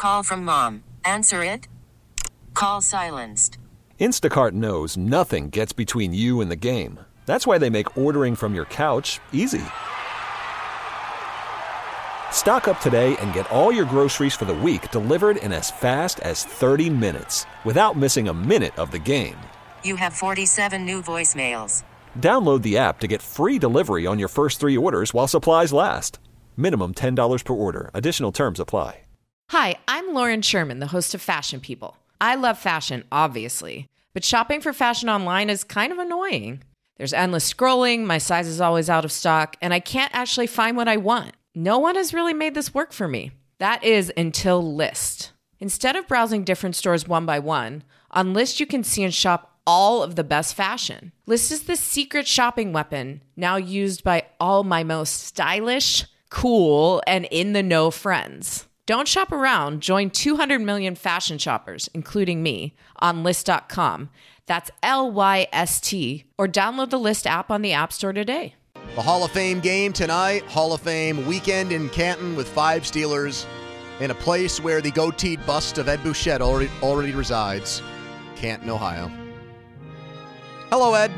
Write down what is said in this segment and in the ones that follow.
Call from mom. Answer it. Call silenced. Instacart knows nothing gets between you and the game. That's why they make ordering from your couch easy. Stock up today and get all your groceries for the week delivered in as fast as 30 minutes without missing a minute of the game. You have 47 new voicemails. Download the app to get free delivery on your first 3 orders while supplies last. Minimum $10 per order. Additional terms apply. Hi, I'm Lauren Sherman, the host of Fashion People. I love fashion, obviously, but shopping for fashion online is kind of annoying. There's endless scrolling, my size is always out of stock, and I can't actually find what I want. No one has really made this work for me. That is until Lyst. Instead of browsing different stores one by one, on Lyst you can see and shop all of the best fashion. Lyst is the secret shopping weapon now used by all my most stylish, cool, and in-the-know friends. Don't shop around. Join 200 million fashion shoppers, including me, on Lyst.com. That's Lyst, or download the Lyst app on the App Store today. The Hall of Fame game tonight, Hall of Fame weekend in Canton with 5 Steelers in a place where the goateed bust of Ed Bouchette already resides, Canton, Ohio. Hello, Ed.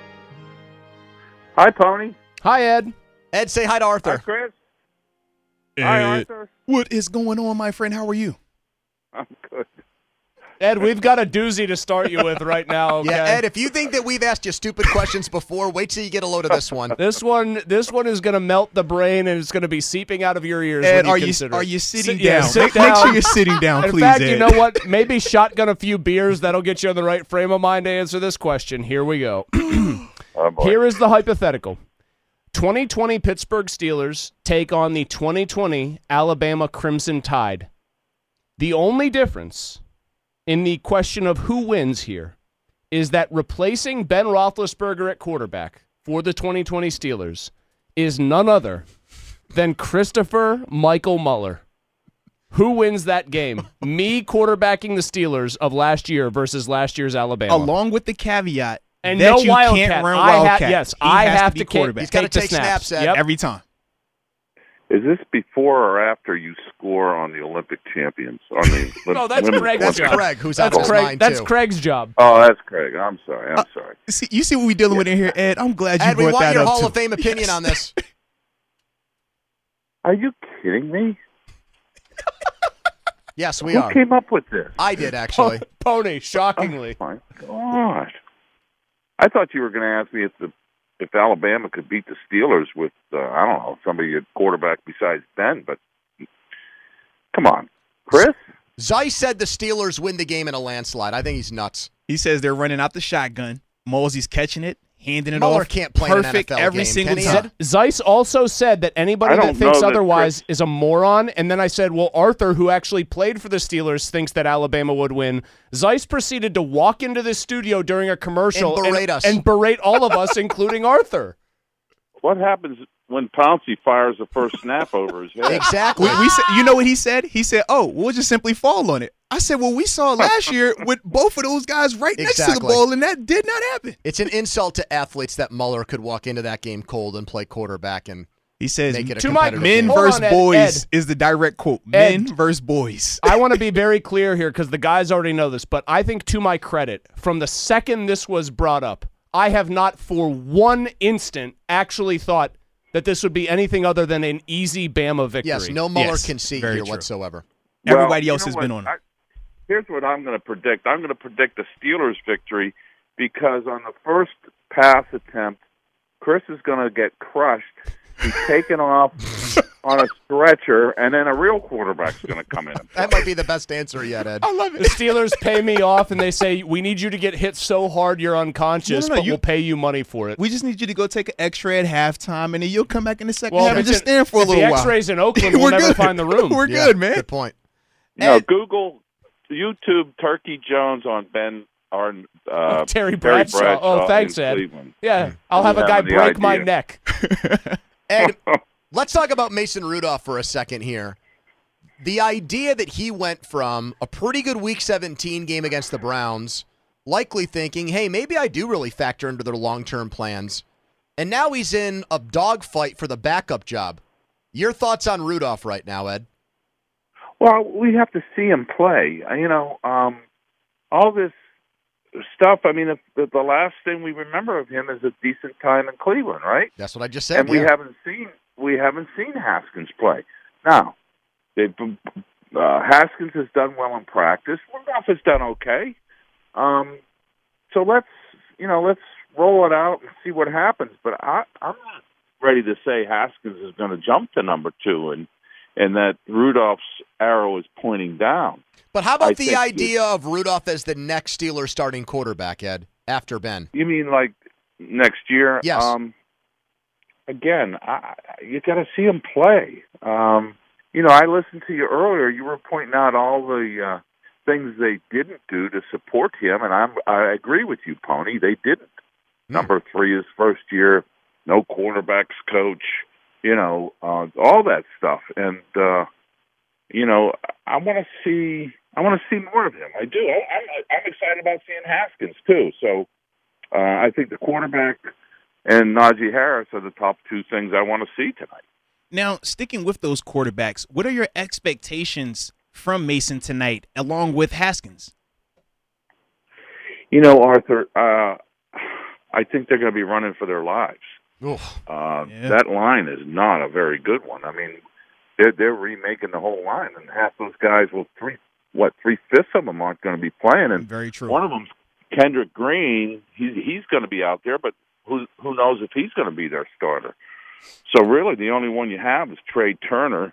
Hi, Pony. Hi, Ed. Ed, say hi to Arthur. Hi, Chris. Ed, Hi, Arthur. what is going on, my friend? How are you? I'm good. Ed, we've got a doozy to start you with right now. Okay? Yeah, Ed, if you think that we've asked you stupid questions before, wait till you get a load of this one. This one is going to melt the brain, and it's going to be seeping out of your ears. Ed, when you are you sitting yeah, down? sit Make down. sure you're sitting down, In please, fact, Ed. you know what? Maybe shotgun a few beers. That'll get you in the right frame of mind to answer this question. Here we go. Oh, boy. Here is the hypothetical. 2020 Pittsburgh Steelers take on the 2020 Alabama Crimson Tide. The only difference in the question of who wins here is that replacing Ben Roethlisberger at quarterback for the 2020 Steelers is none other than Christopher Michael Muller. Who wins that game? Me quarterbacking the Steelers of last year versus last year's Alabama. Along with the caveat and that no you Wildcat. can't run Wildcat. Yes, He I has have to be to quarterback. He's got to the take snaps, Ed. Yep. Every time. Is this before or after you score on the Olympic champions? No, that's Craig's That's job. Craig, who's out of his mind, That's too. Craig's job. Oh, that's Craig. I'm sorry. See, you see what we're dealing with in here, Ed? I'm glad you Ed, we brought want that your up, Hall too. of Fame opinion on this. Are you kidding me? Yes, we Who are. came up with this? I did, actually. Pony, shockingly. Oh, my God. I thought you were going to ask me if Alabama could beat the Steelers with, I don't know, somebody at quarterback besides Ben, but come on. Chris? Zeiss said the Steelers win the game in a landslide. I think he's nuts. He says they're running out the shotgun. Mosey's catching it, handing it Muller off. can't play in an perfect NFL every game, single can he? time. Zeiss also said that anybody I that don't thinks know that otherwise Chris- is a moron. And then I said, well, Arthur, who actually played for the Steelers, thinks that Alabama would win. Zeiss proceeded to walk into the studio during a commercial And berate us. and berate all of us, including Arthur. What happens when Pouncey fires the first snap over his head? Exactly. We said, you know what he said? He said, "Oh, we'll just simply fall on it." I said, "Well, we saw last year with both of those guys right next to the Exactly. ball, and that did not happen." It's an insult to athletes that Muller could walk into that game cold and play quarterback and He says, make it a To my- competitive "Men game. Hold versus on, Ed, boys Ed. is the direct quote. Ed. Men versus boys." I want to be very clear here because the guys already know this, but I think to my credit, from the second this was brought up, I have not for one instant actually thought that this would be anything other than an easy Bama victory. Yes, no Muller Yes, conceit very here true. whatsoever. Everybody Well, else you know has been what? on it. Here's what I'm going to predict. I'm going to predict the Steelers' victory because on the first pass attempt, Chris is going to get crushed. He's taken off on a stretcher, and then a real quarterback's going to come in. That might be the best answer yet, Ed. I love The Steelers pay me off and they say, we need you to get hit so hard you're unconscious, No, but you- we'll pay you money for it. We just need you to go take an X-ray at halftime, and then you'll come back in the second Well, half if and it's just stand for a if little the while. X-rays in Oakland, we'll We're never good. find the room. We're Yeah, good, man. Good point. No, Ed, Google, YouTube, Turkey Jones on Terry Bradshaw. Oh, thanks, in Ed. Cleveland. Yeah, I'll have a guy having the break my idea. neck. Ed, let's talk about Mason Rudolph for a second here. The idea that he went from a pretty good Week 17 game against the Browns, likely thinking, hey, maybe I do really factor into their long-term plans, and now he's in a dogfight for the backup job. Your thoughts on Rudolph right now, Ed? Well, we have to see him play. All this stuff. I mean, the last thing we remember of him is a decent time in Cleveland, right? That's what I just said. And we haven't seen Haskins play. Now, Haskins has done well in practice. Rudolph has done okay. So let's roll it out and see what happens. But I'm not ready to say Haskins is going to jump to number 2 and that Rudolph's arrow is pointing down. But how about the idea of Rudolph as the next Steelers starting quarterback, Ed, after Ben? You mean like next year? Yes. Again, you got to see him play. I listened to you earlier. You were pointing out all the things they didn't do to support him, and I agree with you, Pony. They didn't. Number 3 his first year, no quarterbacks coach, all that stuff. And I want to see more of him. I do. I'm excited about seeing Haskins too. So I think the quarterback and Najee Harris are the top 2 things I want to see tonight. Now, sticking with those quarterbacks, what are your expectations from Mason tonight, along with Haskins? Arthur, I think they're going to be running for their lives. That line is not a very good one. I mean, they're remaking the whole line, and half those guys, 3/5 of them aren't going to be playing. And very true. One of them's Kendrick Green. He's going to be out there, but who knows if he's going to be their starter? So really, the only one you have is Trey Turner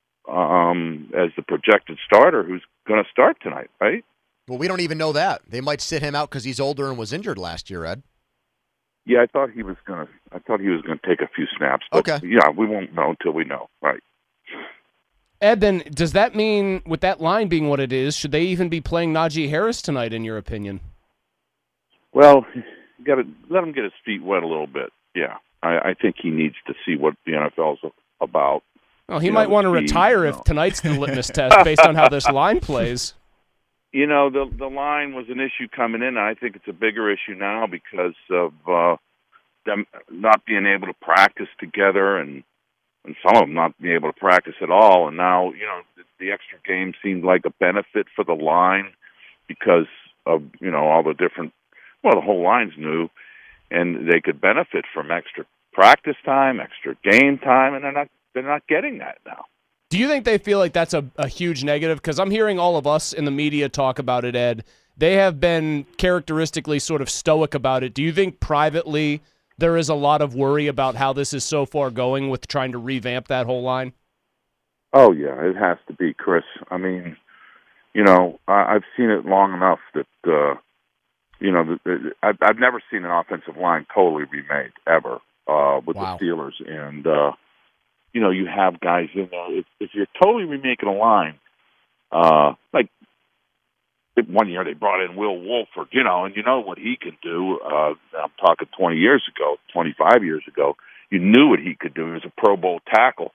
as the projected starter, who's going to start tonight, right? Well, we don't even know that. They might sit him out because he's older and was injured last year, Ed. Yeah, I thought he was going to take a few snaps. But okay. Yeah, we won't know until we know, right? Ed, then does that mean, with that line being what it is, should they even be playing Najee Harris tonight, in your opinion? Well, you got to let him get his feet wet a little bit. Yeah, I think he needs to see what the NFL's about. Well, he might want to retire if tonight's the litmus test based on how this line plays. The line was an issue coming in, and I think it's a bigger issue now because of them not being able to practice together and some of them not being able to practice at all. And now, the extra game seemed like a benefit for the line because of, all the different, the whole line's new, and they could benefit from extra practice time, extra game time, and they're not getting that now. Do you think they feel like that's a huge negative? Because I'm hearing all of us in the media talk about it, Ed. They have been characteristically sort of stoic about it. Do you think privately there is a lot of worry about how this is so far going with trying to revamp that whole line? Oh, yeah, it has to be, Chris. I mean, I've seen it long enough that, I've never seen an offensive line totally remade, ever, with the Steelers. And, you have guys in there. If you're totally remaking a line, like one year they brought in Will Wolford, and you know what he can do. I'm talking 20 years ago, 25 years ago. You knew what he could do. He was a Pro Bowl tackle.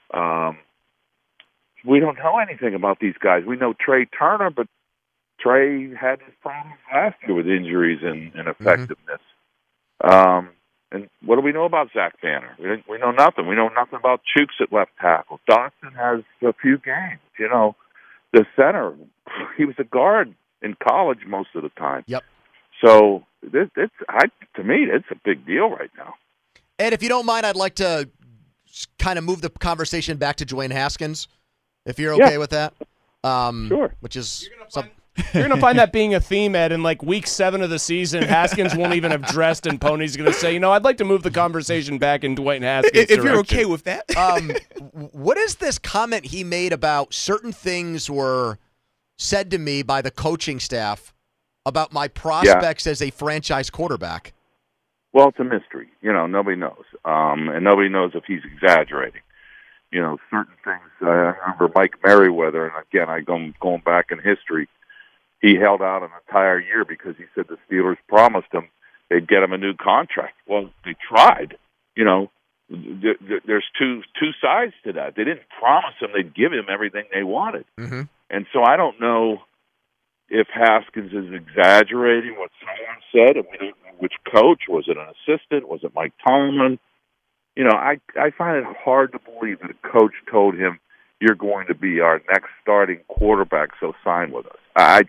We don't know anything about these guys. We know Trey Turner, but Trey had his problems last year with injuries and effectiveness. And what do we know about Zach Banner? We know nothing. We know nothing about Chooks at left tackle. Dawson has a few games. The center, he was a guard in college most of the time. Yep. So to me, it's a big deal right now. Ed, if you don't mind, I'd like to kind of move the conversation back to Dwayne Haskins, if you're okay with that. Sure. Which is You're going to find that being a theme, Ed, in like week 7 of the season. Haskins won't even have dressed, and Pony's going to say, I'd like to move the conversation back in Dwayne Haskins' If direction. you're okay with that. What is this comment he made about certain things were said to me by the coaching staff about my prospects as a franchise quarterback? Well, it's a mystery. Nobody knows. And nobody knows if he's exaggerating. Certain things. I remember Mike Merriweather, and again, going back in history, he held out an entire year because he said the Steelers promised him they'd get him a new contract. Well, they tried. There's two sides to that. They didn't promise him they'd give him everything they wanted. Mm-hmm. And so I don't know if Haskins is exaggerating what someone said, and we don't know which coach. Was it an assistant? Was it Mike Tomlin? I find it hard to believe that a coach told him you're going to be our next starting quarterback, so sign with us. I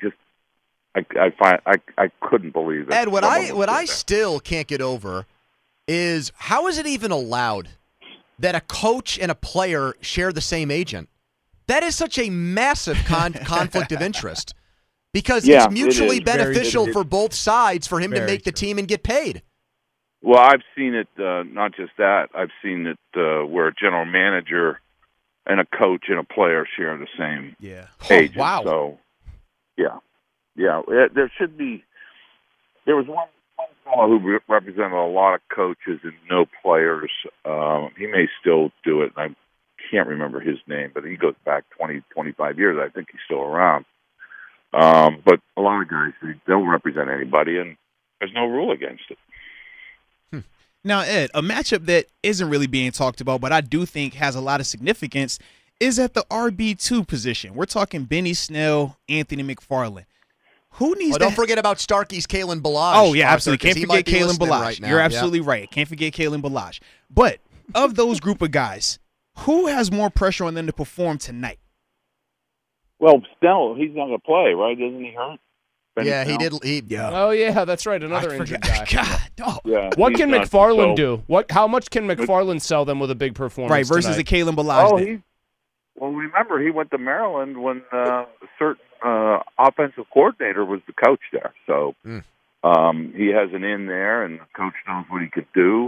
couldn't believe it. Ed, what I still can't get over is how is it even allowed that a coach and a player share the same agent? That is such a massive conflict of interest because it's mutually beneficial for both sides for him to make the team and get paid. Well, I've seen it, not just that. I've seen it where a general manager and a coach and a player share the same agent. Wow. So, yeah. There should be. There was one fellow who represented a lot of coaches and no players. He may still do it. I can't remember his name, but he goes back 20, 25 years. I think he's still around. But a lot of guys, they don't represent anybody, and there's no rule against it. Now, Ed, a matchup that isn't really being talked about, but I do think has a lot of significance, is at the RB2 position. We're talking Benny Snell, Anthony McFarland. Who needs Don't forget about Starkey's Kalen Ballage. Oh, yeah, absolutely. Can't forget Kalen Ballage. Right now. You're absolutely right. Can't forget Kalen Ballage. But of those group of guys, who has more pressure on them to perform tonight? Well, Snell, he's not going to play, right? Isn't he hurt? Yeah, he did. Oh, yeah, that's right. Another injured guy. God. Oh. Yeah, What can McFarland do? How much can McFarland sell them with a big performance Right, versus tonight? a Kalen Ballage. Well, remember, he went to Maryland when a certain offensive coordinator was the coach there. So he has an in there, and the coach knows what he could do.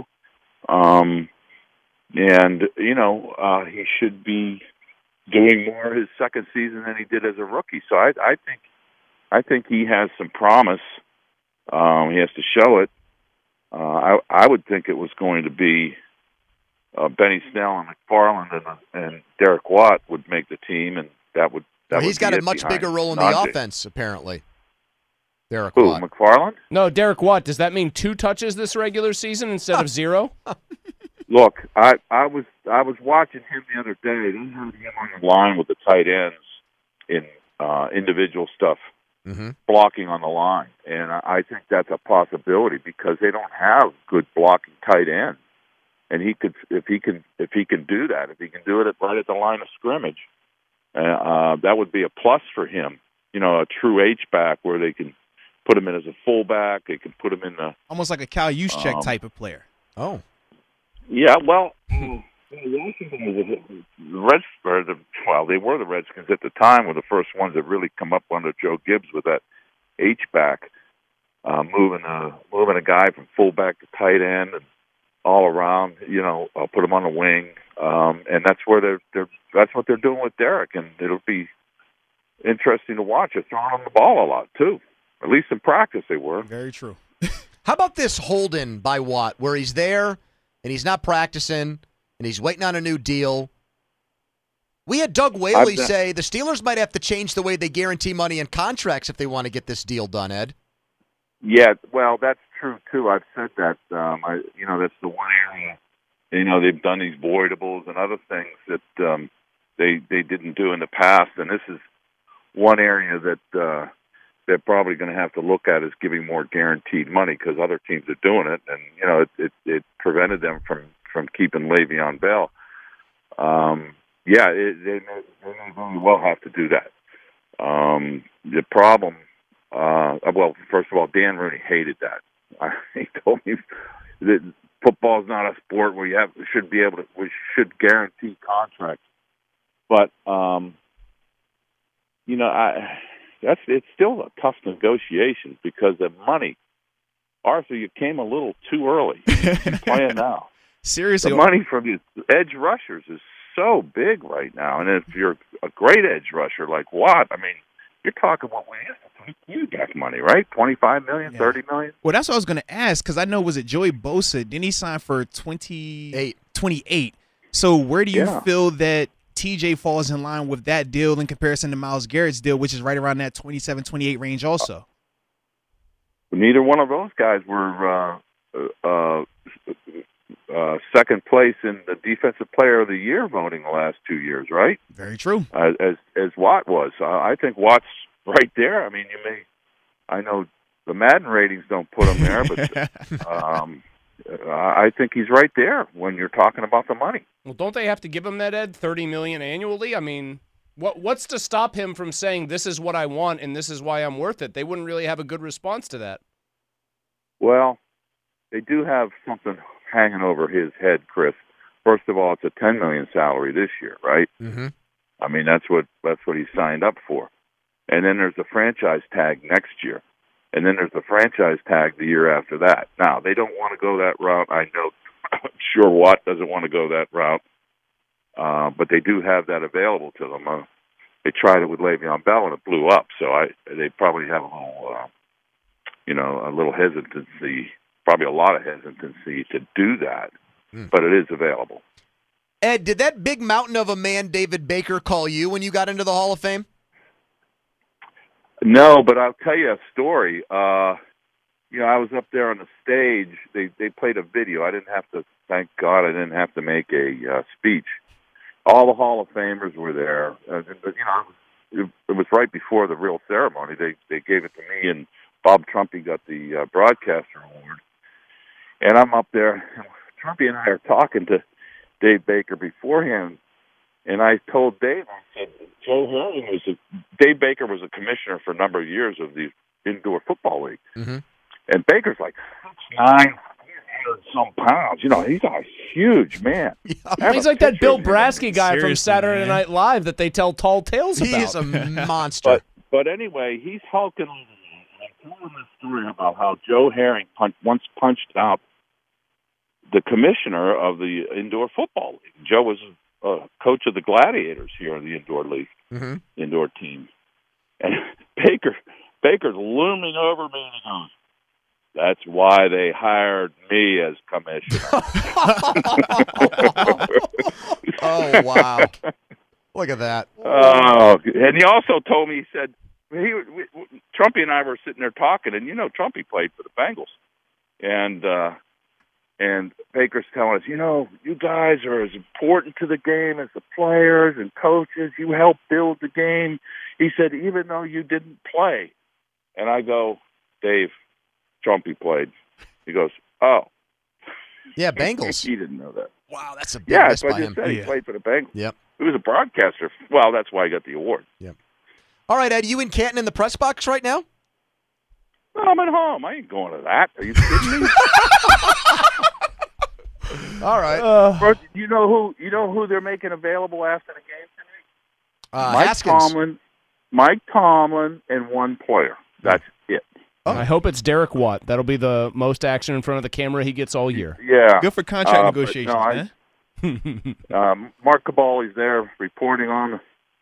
He should be doing more his second season than he did as a rookie. So I think he has some promise. He has to show it. I would think it was going to be Benny Snell and McFarland and Derek Watt would make the team, and that would. He's got a much bigger role in the offense, apparently. Derek Who, Watt. McFarland? No, Derek Watt. Does that mean 2 touches this regular season instead of 0? Look, I was watching him the other day. They had him on the line with the tight ends in individual stuff, blocking on the line, and I think that's a possibility because they don't have good blocking tight ends. And he could, if he can do that, if he can do it right at the line of scrimmage, that would be a plus for him. You know, a true H-back where they can put him in as a fullback. They can put him in the Almost like a Kyle Juszczyk type of player. Oh, yeah. Well, Washington was the Redskins. Well, they were the Redskins at the time. Were the first ones that really come up under Joe Gibbs with that H-back, moving a guy from fullback to tight end and all around, put him on the wing, and that's where that's what they're doing with Derek, and it'll be interesting to watch. They're throwing him the ball a lot too. At least in practice, they were. Very true. How about this hold-in by Watt, where he's there and he's not practicing and he's waiting on a new deal? We had Doug Whaley say the Steelers might have to change the way they guarantee money in contracts if they want to get this deal done, Ed. Yeah, well, that's true too. I've said that. That's the one area. They've done these voidables and other things that they didn't do in the past, and this is one area that they're probably going to have to look at is giving more guaranteed money because other teams are doing it, and it prevented them from keeping Le'Veon Bell. They may very well have to do that. The problem. First of all, Dan Rooney hated that. He told me that football is not a sport where we should guarantee contracts. But it's still a tough negotiation because the money. Arthur, you came a little too early. You're playing now. Seriously, the money from these edge rushers is so big right now, and if you're a great edge rusher like Watt, I mean. You're talking what we used to take you back money, right? $25 million, $30 million? Well, that's what I was going to ask because I know, was it Joey Bosa? Didn't he sign for 28? So where do you feel that TJ falls in line with that deal in comparison to Myles Garrett's deal, which is right around that 27, 28 range also? Neither one of those guys were second place in the Defensive Player of the Year voting the last 2 years, right? Very true. As Watt was. I think Watt's right there. I mean, I know the Madden ratings don't put him there, but I think he's right there when you're talking about the money. Well, don't they have to give him that, Ed? $30 million annually? I mean, what's to stop him from saying this is what I want and this is why I'm worth it? They wouldn't really have a good response to that. Well, they do have something hanging over his head, Chris. First of all, it's a $10 million salary this year, right? Mm-hmm. I mean, that's what he signed up for. And then there's the franchise tag next year. And then there's the franchise tag the year after that. Now, they don't want to go that route. I know I'm sure Watt doesn't want to go that route. But they do have that available to them. They tried it with Le'Veon Bell, and it blew up. So they probably have a little hesitancy, probably a lot of hesitancy to do that. But it is available. Ed, did that big mountain of a man, David Baker, call you when you got into the Hall of Fame? No, but I'll tell you a story. I was up there on the stage. They played a video. I didn't have to, thank God, I didn't have to make a speech. All the Hall of Famers were there. It was right before the real ceremony. They gave it to me, and Bob Trumpy got the broadcaster award. And I'm up there. Trumpy and I are talking to Dave Baker beforehand, and I told Dave, I said, Dave Baker was a commissioner for a number of years of the Indoor Football League. Mm-hmm. And Baker's like 6'9", some pounds. He's a huge man. He's like that Bill Brasky guy from Saturday Night Live that they tell tall tales about. He's a monster. But anyway, he's hulking over there. And I told him this story about how Joe Herring once punched out the commissioner of the Indoor Football League. Joe was coach of the Gladiators here in the Indoor League, indoor team. And Baker's looming over me, and he goes, "That's why they hired me as commissioner." Oh, wow. Look at that. Oh, and he also told me, he said, Trumpy and I were sitting there talking, and Trumpy played for the Bengals. And Baker's telling us, you guys are as important to the game as the players and coaches. You helped build the game. He said, even though you didn't play. And I go, Dave, Trumpy played. He goes, oh. Yeah, Bengals. He didn't know that. Wow, that's a big miss by him. Said he played for the Bengals. Yep. He was a broadcaster. Well, that's why he got the award. Yep. All right, Ed, you in Canton in the press box right now? No, I'm at home. I ain't going to that. Are you kidding me? All right. But you know who they're making available after the game tonight? Haskins. Mike Tomlin, and one player. That's it. Oh. I hope it's Derek Watt. That'll be the most action in front of the camera he gets all year. Yeah. Good for contract negotiations, man. Mark Cabali's there reporting on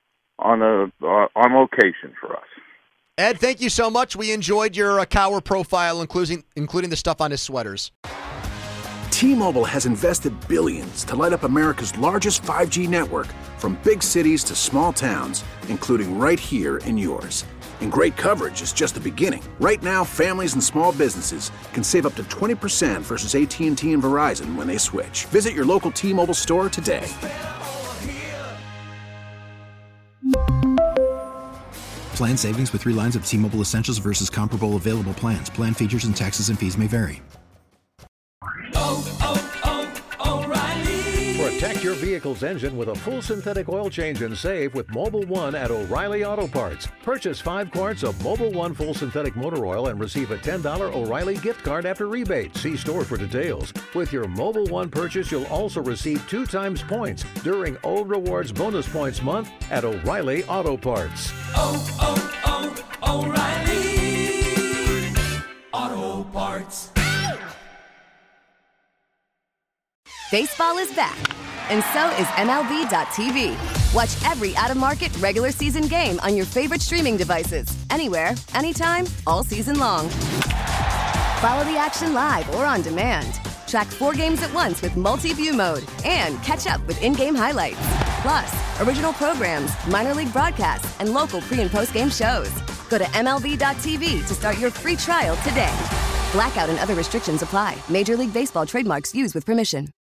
location for us. Ed, thank you so much. We enjoyed your Cowher profile, including the stuff on his sweaters. T-Mobile has invested billions to light up America's largest 5G network, from big cities to small towns, including right here in yours. And great coverage is just the beginning. Right now, families and small businesses can save up to 20% versus AT&T and Verizon when they switch. Visit your local T-Mobile store today. Plan savings with 3 lines of T-Mobile Essentials versus comparable available plans. Plan features and taxes and fees may vary. Protect your vehicle's engine with a full synthetic oil change and save with Mobil 1 at O'Reilly Auto Parts. Purchase 5 quarts of Mobil 1 full synthetic motor oil and receive a $10 O'Reilly gift card after rebate. See store for details. With your Mobil 1 purchase, you'll also receive 2 times points during O Rewards Bonus Points Month at O'Reilly Auto Parts. O'Reilly Auto Parts. Baseball is back, and so is MLB.tv. Watch every out-of-market regular season game on your favorite streaming devices, anywhere, anytime, all season long. Follow the action live or on demand. Track 4 games at once with multi-view mode and catch up with in-game highlights. Plus, original programs, minor league broadcasts, and local pre- and post-game shows. Go to MLB.tv to start your free trial today. Blackout and other restrictions apply. Major League Baseball trademarks used with permission.